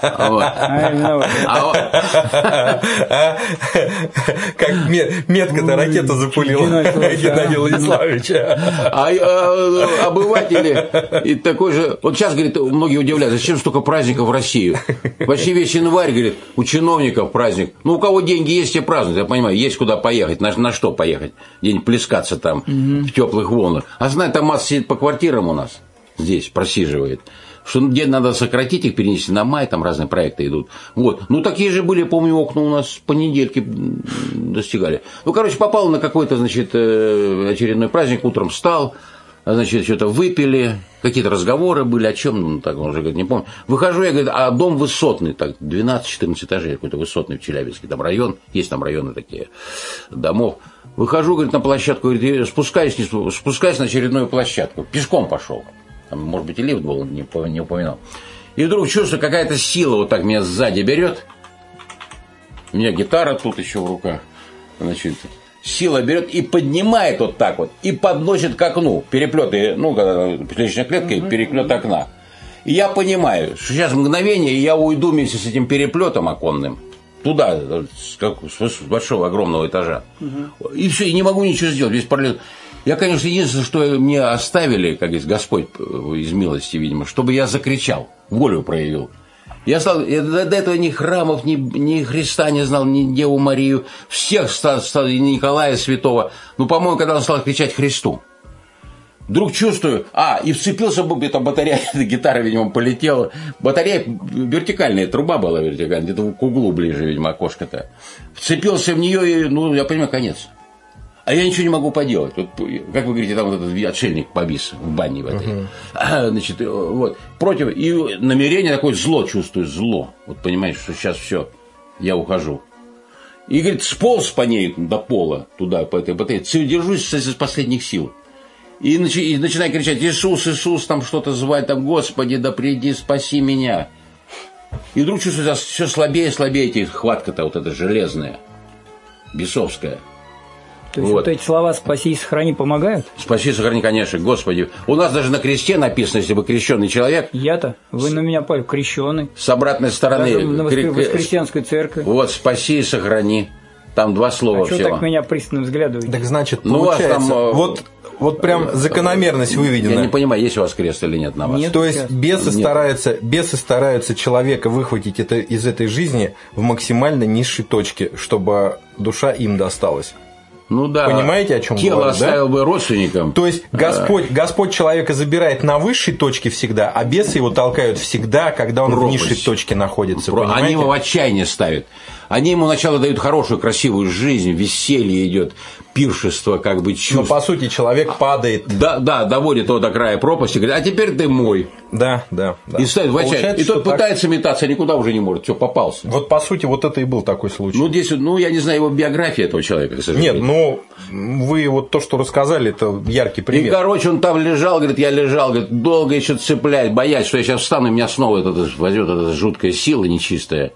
Как метко-то ракету запулил Геннадий Владиславович. А обыватели и такой же... Вот сейчас, говорит, многие удивляются, зачем столько праздников в России? Почти весь январь, говорит, у чиновников праздник. Ну, у кого деньги есть, те празднуют, я понимаю, есть куда поехать, на что поехать, где-нибудь плескаться там. В теплых волнах. А знает, там масса сидит по квартирам у нас, здесь просиживает, что где надо сократить их, перенести на май, там разные проекты идут. Вот. Ну, такие же были, помню, окна у нас по недельке достигали. Ну, короче, попал на какой-то, значит, очередной праздник, утром встал, значит, что-то выпили, какие-то разговоры были, о чем, ну, так он уже говорит, не помню. Выхожу, я говорю, а дом высотный, так, двенадцать-четырнадцать этажей, какой-то высотный в Челябинске, там район, есть там районы такие домов. Выхожу, говорит, на площадку, говорит, спускаюсь, не спускаюсь на очередную площадку, пешком пошел. Там, может быть, и лифт был, не, не упоминал. И вдруг чувствую, какая-то сила вот так меня сзади берет. У меня гитара тут еще в руках. Значит, сила берет и поднимает вот так вот, и подносит к окну. Переплеты, ну, лестничная клетка и переплет окна. И я понимаю, что сейчас мгновение, и я уйду вместе с этим переплетом оконным. Туда, с большого огромного этажа. Угу. И все, и не могу ничего сделать, весь пролет. Я, конечно, единственное, что мне оставили, как говорится, Господь из милости, видимо, чтобы я закричал, волю проявил. Я, стал, я до этого ни храмов, ни, ни Христа не знал, ни Деву Марию, всех стал, стал, Николая Святого. Ну, по-моему, когда он стал кричать Христу. Вдруг чувствую, а, и вцепился бы, эта батарея, эта гитара, видимо, полетела. Батарея вертикальная, труба была вертикальная, где-то к углу ближе, видимо, окошко-то. Вцепился в нее, и, ну, я понимаю, конец. А я ничего не могу поделать. Вот, как вы говорите, там вот этот отшельник повис в бане в этой. Uh-huh. А, значит, вот. Против. И намерение такое зло чувствую, зло. Вот понимаешь, что сейчас все, я ухожу. И, говорит, сполз по ней до пола, туда, по этой батарее. Держусь из последних сил. И, начи, и начинаю кричать: Иисус, Иисус, там что-то звать, там, Господи, да приди, спаси меня. И вдруг чувствую, все слабее и слабее, эти хватка-то вот эта железная, бесовская. То есть вот. вот эти слова «спаси и сохрани» помогают? Спаси и сохрани, конечно, Господи. У нас даже на кресте написано, если бы крещеный человек. Я-то? Вы на меня поняли, крещеный. С обратной стороны. Даже на воскр... воскресенской церкви. Вот, спаси и сохрани. Там два слова а всего. А что так меня пристально взглядываете? Так значит, получается, ну, там, вот, вот прям закономерность выведена. Я не понимаю, есть у вас крест или нет на вас. Нет, То есть бесы стараются, бесы стараются человека выхватить это, из этой жизни в максимально низшей точке, чтобы душа им досталась. Ну да. Понимаете, о чем Тело говорю, оставил да? бы родственникам. То есть Господь, Господь человека забирает на высшей точке всегда, а бесы его толкают всегда, когда он Пропасть. в низшей точке находится. Про... Они его в отчаяние ставят. Они ему сначала дают хорошую, красивую жизнь, веселье идет, пиршество, как бы чувств. Но по сути человек падает. Да, да, доводит его до края пропасти, говорит: а теперь ты мой. Да, да, да. И ставит в отчаяние. И тот пытается так... метаться, никуда уже не может, все, попался. Вот по сути вот это и был такой случай. Ну, здесь, ну, я не знаю его биографии этого человека, к сожалению. Нет, ну, вы вот то, что рассказали, это яркий пример. И, короче, он там лежал, говорит, я лежал, говорит, долго еще цеплять, боясь, что я сейчас встану, и меня снова это, возьмет эта жуткая сила нечистая.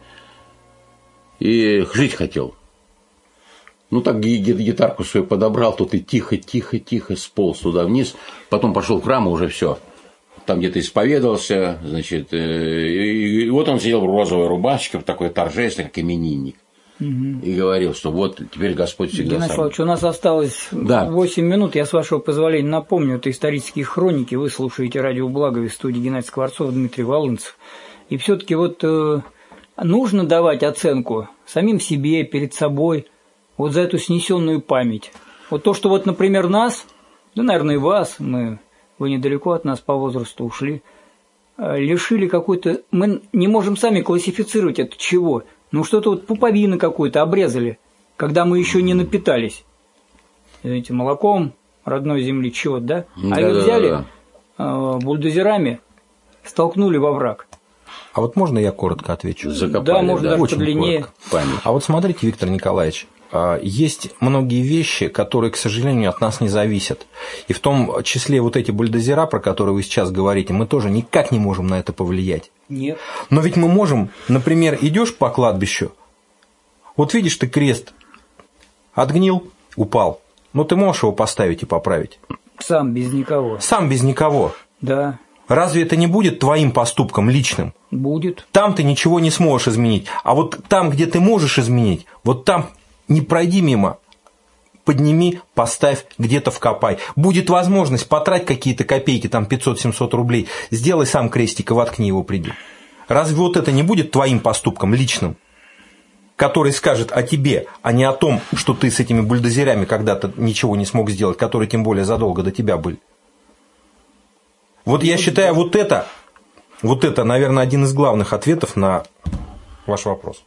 И жить хотел. Ну, так гитарку свою подобрал, тут и тихо-тихо-тихо сполз туда вниз. Потом пошел в храм, и уже все. Там где-то исповедовался, значит. И вот он сидел в розовой рубашке, в такой торжественной, как именинник. Угу. И говорил, что вот теперь Господь всегда Геннадий Славович, у нас осталось да. восемь минут. Я, с вашего позволения, напомню, это исторические хроники. Вы слушаете радио Благовесть, в студии Геннадий Скворцов, Дмитрий Волынцев. И все-таки вот э, нужно давать оценку самим себе, перед собой, вот за эту снесенную память. Вот то, что вот, например, нас, да, наверное, и вас, мы, вы недалеко от нас по возрасту ушли, лишили какой-то... Мы не можем сами классифицировать это чего. Ну, что-то вот пуповины какой-то обрезали, когда мы еще не напитались. Извините, молоком родной земли, чего-то, да? А да, ее да, взяли да, да. бульдозерами, столкнули во враг. А вот можно я коротко отвечу? Закопали, да, можно да, даже подлиннее. А вот смотрите, Виктор Николаевич, есть многие вещи, которые, к сожалению, от нас не зависят. И в том числе вот эти бульдозера, про которые вы сейчас говорите, мы тоже никак не можем на это повлиять. Нет. Но ведь мы можем, например, идешь по кладбищу, вот видишь ты крест, отгнил, упал, но ты можешь его поставить и поправить. Сам без никого. Сам без никого. Да. Разве это не будет твоим поступком личным? Будет. Там ты ничего не сможешь изменить. А вот там, где ты можешь изменить, вот там не пройди мимо, подними, поставь, где-то вкопай. Будет возможность, потрать какие-то копейки, там пятьсот-семьсот рублей, сделай сам крестик и воткни его, приди. Разве вот это не будет твоим поступком личным, который скажет о тебе, а не о том, что ты с этими бульдозерями когда-то ничего не смог сделать, которые тем более задолго до тебя были? Вот я считаю, вот это, вот это, наверное, один из главных ответов на ваш вопрос.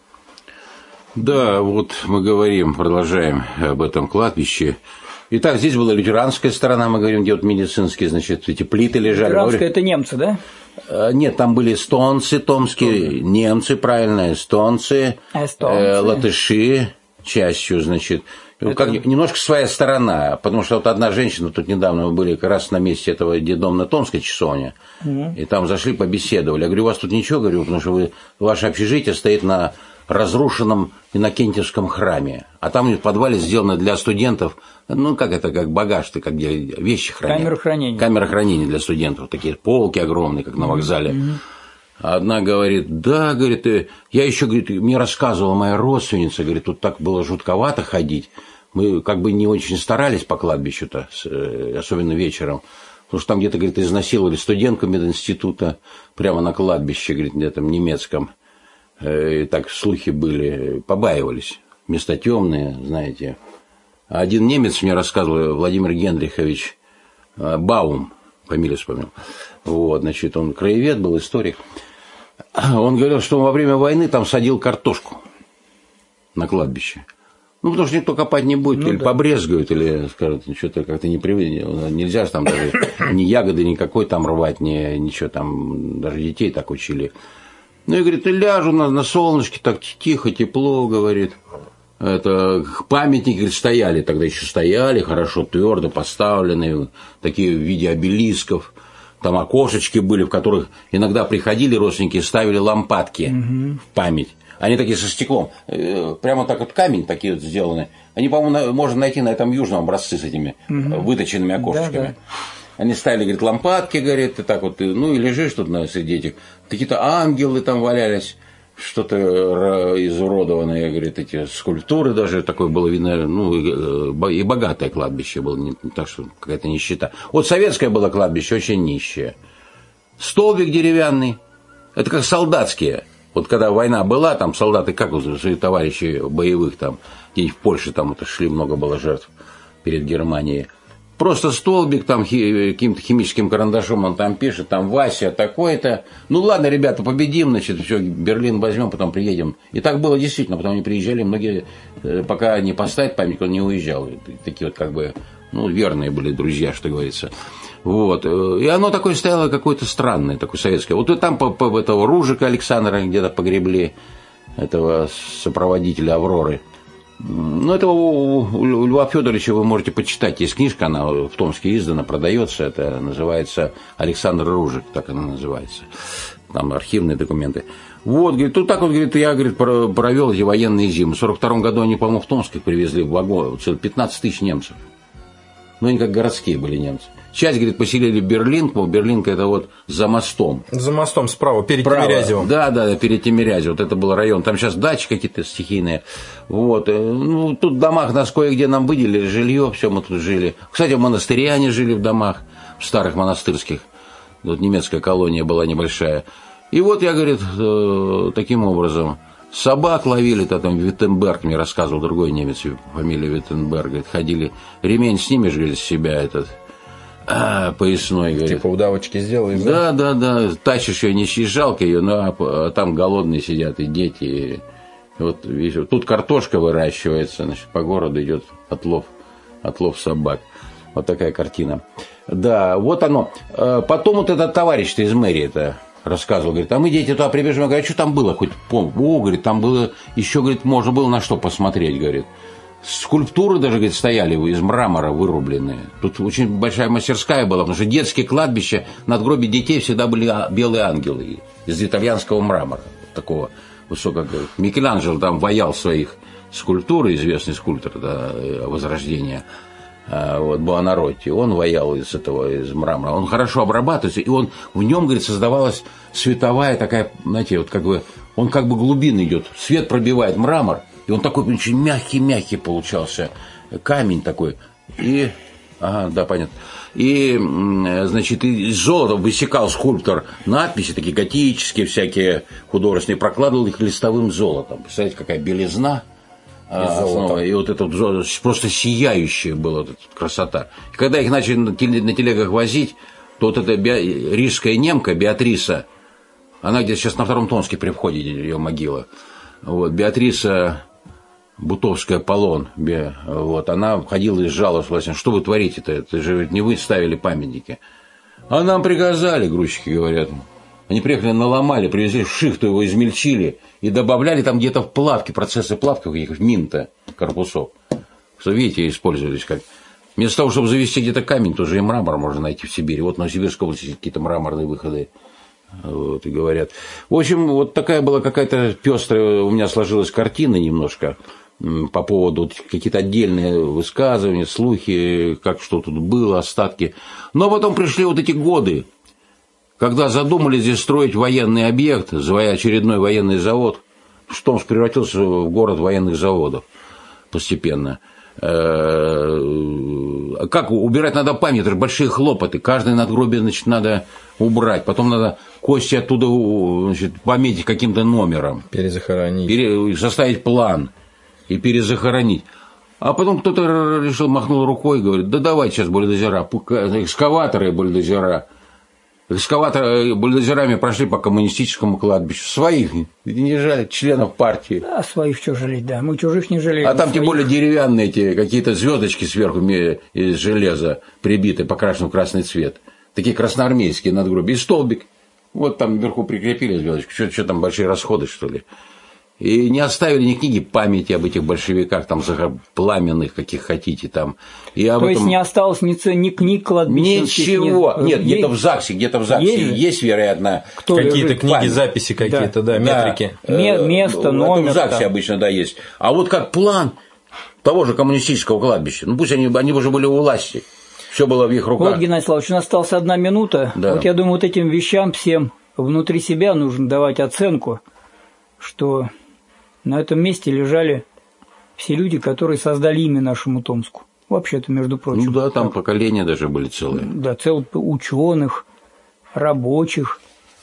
Да, вот мы говорим, продолжаем об этом кладбище. Итак, здесь была лютеранская сторона, мы говорим, где вот медицинские, значит, эти плиты лежали. Лютеранская – это немцы, да? Нет, там были эстонцы, томские, немцы, правильно, эстонцы, эстонцы. Э, латыши частью, значит. Это... Как, немножко своя сторона, потому что вот одна женщина, тут недавно мы были как раз на месте этого детдома на Томской часовне, угу. И там зашли, побеседовали. Я говорю, у вас тут ничего, говорю, потому что вы, ваше общежитие стоит на разрушенном Иннокентьевском храме, а там в подвале сделано для студентов, ну, как это, как багаж, как где вещи хранят. Камера хранения. Камера хранения для студентов, такие полки огромные, как на вокзале. Mm-hmm. Одна говорит, да, говорит, я еще, говорит, мне рассказывала моя родственница, говорит, тут так было жутковато ходить, мы как бы не очень старались по кладбищу-то, особенно вечером, потому что там где-то, говорит, изнасиловали студентку мединститута прямо на кладбище, говорит, где-то в немецком. И так слухи были, побаивались. Места темные, знаете. Один немец мне рассказывал, Владимир Генрихович Баум, фамилию вспомнил. Вот, значит, он краевед был, историк. Он говорил, что он во время войны там садил картошку на кладбище. Ну, потому что никто копать не будет, ну, или да. побрезгуют, или скажут, что-то как-то не привык. Нельзя же там даже ни ягоды никакой там рвать, ни, ничего там, даже детей так учили. Ну, и говорит, ляжу на, на солнышке, так тихо, тепло, говорит. Это памятники, говорит, стояли, тогда еще стояли, хорошо, твердо поставленные, такие в виде обелисков. Там окошечки были, в которых иногда приходили родственники и ставили лампадки угу. в память. Они такие со стеклом, прямо так вот камень такие вот сделаны. Они, по-моему, можно найти на этом южном образцы с этими угу. выточенными окошечками. Да, да. Они ставили, говорит, лампадки, говорит, и так вот, ну и лежишь тут на, среди этих. Какие-то ангелы там валялись, что-то изуродованное, говорит, эти скульптуры даже, такое было видно, ну и богатое кладбище было, не так что какая-то нищета. Вот советское было кладбище очень нищее. Столбик деревянный, это как солдатские. Вот когда война была, там солдаты, как вот свои товарищи боевых, там, где-нибудь в Польше, там это шли, много было жертв перед Германией. Просто столбик, там каким-то химическим карандашом он там пишет, там Вася такой-то. Ну ладно, ребята, победим, значит, все, Берлин возьмем, потом приедем. И так было действительно, потом они приезжали, многие, пока не поставят памятник, он не уезжал. Такие вот как бы, ну, верные были друзья, что говорится. Вот. И оно такое стояло какое-то странное, такое советское. Вот и там по, по этого Ружика Александра где-то погребли, этого сопроводителя Авроры. Ну, этого у, у Льва Федоровича вы можете почитать. Есть книжка, она в Томске издана, продается. Это называется «Александр Ружик», так она называется. Там архивные документы. Вот, говорит, тут так вот, говорит, я, говорит, провел эти военные зимы. В сорок втором году они, по-моему, в Томске привезли в вагон пятнадцать тысяч немцев. Ну, они как городские были немцы. Часть, говорит, поселили Берлинку. Берлинка это вот за мостом. За мостом справа, перед Право. Тимирязевым. Да, да, перед Тимирязевым. Вот это был район. Там сейчас дачи какие-то стихийные. Вот. Ну, тут в домах нас кое-где нам выделили жилье, все мы тут жили. Кстати, в монастыре они жили в домах, в старых монастырских. Тут немецкая колония была небольшая. И вот я, говорит, таким образом. Собак ловили-то там Виттенберг, мне рассказывал другой немец, фамилия Виттенберг, говорит, ходили, ремень снимешь, говорит, с себя этот, а, поясной, говорит. Типа удавочки сделаешь, да? Да, да, да, тащишь ее, не жалко ее, но а там голодные сидят и дети. И вот, видишь, тут картошка выращивается, значит, по городу идет отлов, отлов собак. Вот такая картина. Да, вот оно. Потом вот этот товарищ-то из мэрии-то рассказывал, говорит, а мы, дети, туда прибежим. Я говорю, а что там было хоть? О, говорит, там было, еще, говорит, можно было на что посмотреть, говорит. Скульптуры даже, говорит, стояли из мрамора вырубленные. Тут очень большая мастерская была, потому что детские кладбища, надгробия детей всегда были белые ангелы из итальянского мрамора, такого высокого. Микеланджело там ваял своих скульптур, известный скульптор, да, Возрождения. Вот, Буонаротти, он ваял из этого, из мрамора, он хорошо обрабатывается, и он, в нем, говорит, создавалась световая такая, знаете, вот как бы, он как бы глубин идет, свет пробивает мрамор, и он такой очень мягкий-мягкий получался, камень такой, и, ага, да, понятно, и, значит, из золота высекал скульптор надписи, такие готические всякие художественные, прокладывал их листовым золотом, представляете, какая белизна. А, и вот это вот просто сияющая была вот эта красота. И когда их начали на телегах возить, то вот эта рижская немка Беатриса, она где-то сейчас на Втором Томске при входе ее могила. Вот, Беатриса Бутовская Полон, вот, она ходила и жаловалась властям, что вы творите-то, это же не вы ставили памятники. А нам приказали, грузчики говорят. Они приехали, наломали, привезли в шихту, его измельчили и добавляли там где-то в плавки, процессы плавки каких-то, минта корпусов. Что, видите, использовались как. Вместо того, чтобы завести где-то камень, тоже и мрамор можно найти в Сибири. Вот на Новосибирской области какие-то мраморные выходы. Вот, и говорят. В общем, вот такая была какая-то пестрая у меня сложилась картина немножко по поводу вот, какие-то отдельные высказывания, слухи, как что тут было, остатки. Но потом пришли вот эти годы, когда задумали здесь строить военный объект, очередной военный завод, Томск превратился в город военных заводов постепенно. Как убирать надо память, это же большие хлопоты. Каждое надгробие, значит, надо убрать. Потом надо кости оттуда, значит, пометить каким-то номером. Перезахоронить. Пере... Составить план и перезахоронить. А потом кто-то решил, махнул рукой и говорит, да давай сейчас бульдозера, экскаваторы и бульдозера. экскаваторы бульдозерами прошли по коммунистическому кладбищу. Своих не жалят, членов партии. Да, своих что жалеть, да. Мы чужих не жалеем. А там своих. тем более деревянные эти какие-то звездочки сверху из железа прибиты, покрашены в красный цвет. Такие красноармейские надгробия. И столбик. Вот там вверху прикрепили звездочку. Что, что там, большие расходы, что ли? И не оставили ни книги памяти об этих большевиках, там, пламенных, каких хотите, там. И об То этом... есть не осталось ни, ни книг кладбищенских? Ничего. Ни... Нет, есть... где-то в ЗАГСе, где-то в ЗАГСе есть, есть вероятно, какие-то книги, память. Записи какие-то, да, да метрики. М- место, номер. Это в ЗАГСе там. Обычно, да, есть. А вот как план того же коммунистического кладбища, ну пусть они, они уже были у власти, все было в их руках. Вот, Геннадий Славович, у нас осталась одна минута. Да. Вот я думаю, вот этим вещам всем внутри себя нужно давать оценку, что на этом месте лежали все люди, которые создали имя нашему Томску. Вообще-то, между прочим. Ну да, там так. поколения даже были целые. Да, целых ученых, рабочих.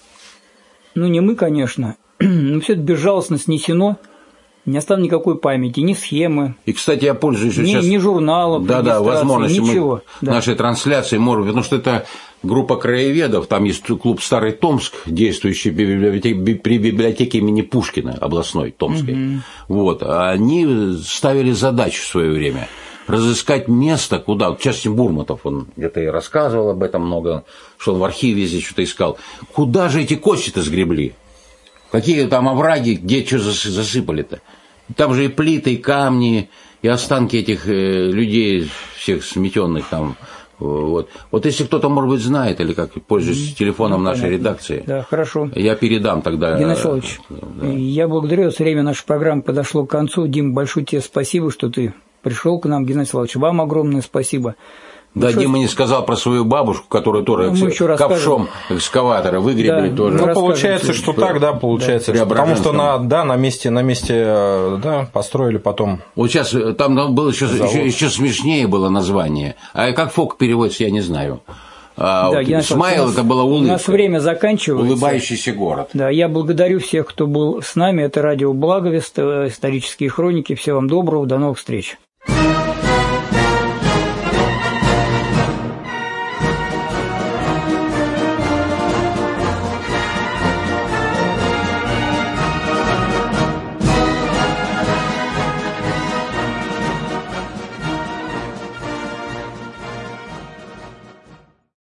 Ну, не мы, конечно, но все это безжалостно снесено. Не оставлено никакой памяти, ни схемы. И, кстати, я пользуюсь ни, сейчас... Ни журналов, да, да, возможностью ничего. Да. Нашей трансляции, может, потому что это группа краеведов, там есть клуб «Старый Томск», действующий при библиотеке, при библиотеке имени Пушкина, областной, Томской. Угу. Вот, они ставили задачу в свое время разыскать место, куда... В частности, Бурматов, он где-то и рассказывал об этом много, что он в архиве везде что-то искал. Куда же эти кости-то сгребли? Какие там овраги, где что засыпали-то? Там же и плиты, и камни, и останки этих э, людей, всех сметенных там. Вот. Вот если кто-то, может быть, знает, или как, пользуясь телефоном ну, нашей понятно. редакции, да, хорошо. Я передам тогда. Геннадий Славович, да. Я благодарю вас, время нашей программы подошло к концу. Дим, большое тебе спасибо, что ты пришел к нам. Геннадий Славович, вам огромное спасибо. Да, ну, Дима не сказал про свою бабушку, которую тоже ну, ковшом экскаватора выгребли да, тоже. Ну, получается, что что так, да, получается. Да. Потому что на, да, на месте, на месте, да, построили потом. Вот сейчас там было еще, еще, еще смешнее было название. А как фок переводится, я не знаю. А, да, вот, смайл это была улыбка. У нас время заканчивается. Улыбающийся город. Да, я благодарю всех, кто был с нами. Это радио Благовест, исторические хроники. Всего вам доброго, до новых встреч.